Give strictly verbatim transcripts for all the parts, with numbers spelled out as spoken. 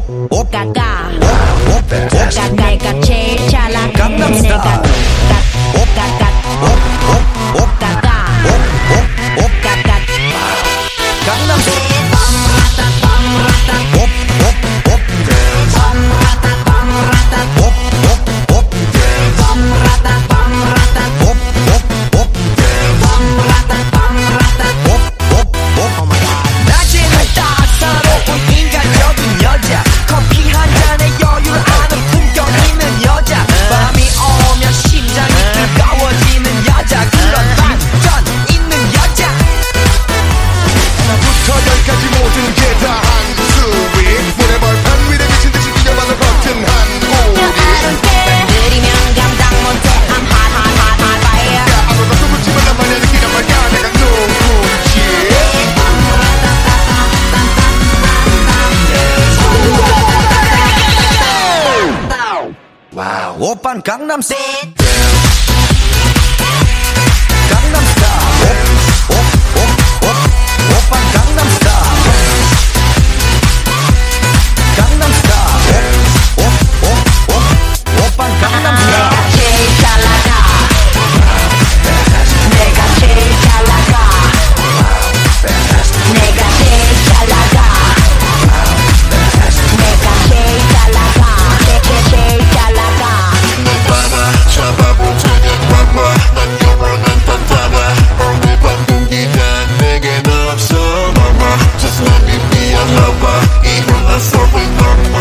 오가가 오가 내가 제일 잘 나가는 내가 오가가 오가가 오가가 강남스타일 오빤 강남스타일 강남스타일 오빤 강남스타일 강남스타일 오빤 강남스타일 내가 제일 잘 나가 내가 제일 잘 나가 내가 제일 잘 나가 내가 제일 잘 나가 내가 제일 잘 나가 잡아본 저녁 봐봐 난 영원한 판타라 오늘 밤 공기가 내겐 없어 mama Just let me be a lover 이건 난 sorry mama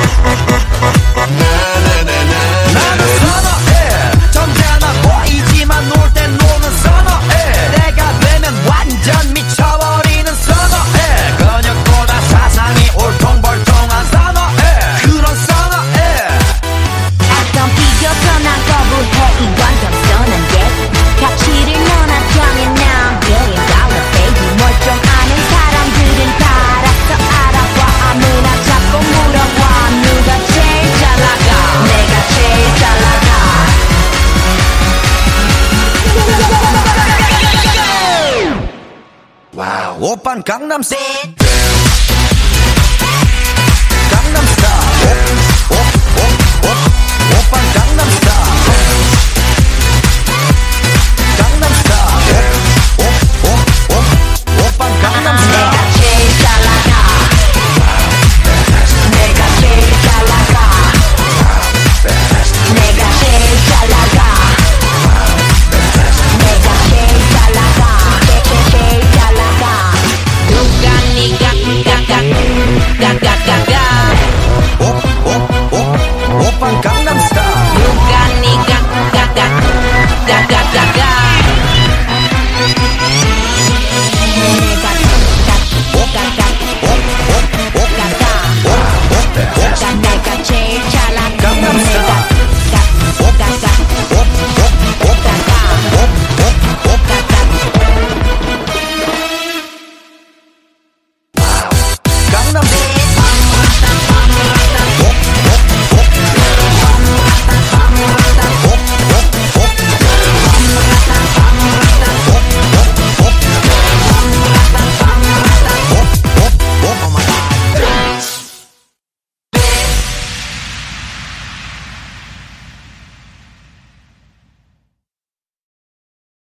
나나나나 나는 선어해 점잖아 보이지만 놀 땐 노는 선어해 내가 되면 완전 미쳐버리는 선어해 근육보다 사상이 울퉁불퉁한 선어해 그런 선어해 어떤 비교도 난 거부해 이건 겸손한 게 가치를 논하자면 난 billion dollar baby 뭘 좀 아는 사람들은 다 알아서 알아봐 아무나 자꾸 물어봐 누가 제일 잘 나가 내가 제일 잘 나가 와우 오빤 강남스타일